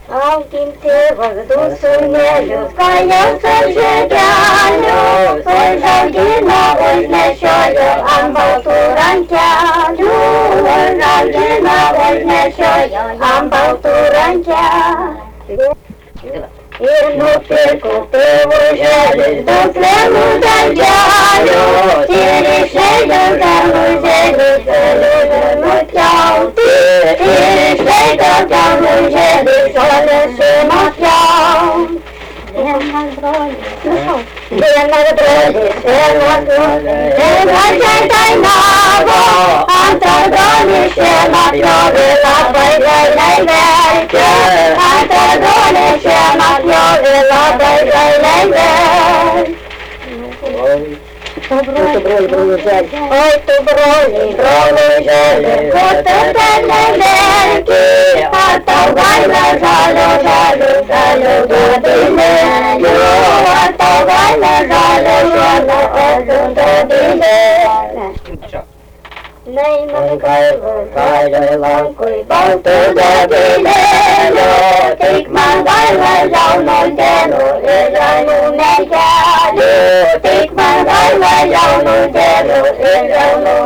Augim tėvas du sūnelius, ką jau sužegeliu, užaugino, užnešiojo ant baltų rankelių, užaugino, užnešiojo ant baltų rankelių. Ir nupirko tėvužėlis daug lėlų darželių, ir išleido tėvužėlis galiu nupjauti, ir išleido tėvužėlis žolės šeimą pjauti. Vienas brolis, vienas gražiai dainavo, antras brolis šeimą pjovė, labai gailiai verkė, antras brolis šeimą pjovė, labai gailiai verkė. Oi tu broli, brolužėli, ko tu ten neverki, ar tau gaila žalio, žalio, žalio duodinėlių, ar tau gaila žalio, žalio, žalio duodinėlių. Nei man gaila žalio lankui baltų duodinėlių, tik man gaila jauno dienų ir jaunų mergelių, tik man gaila jaunų dienų ir jaunų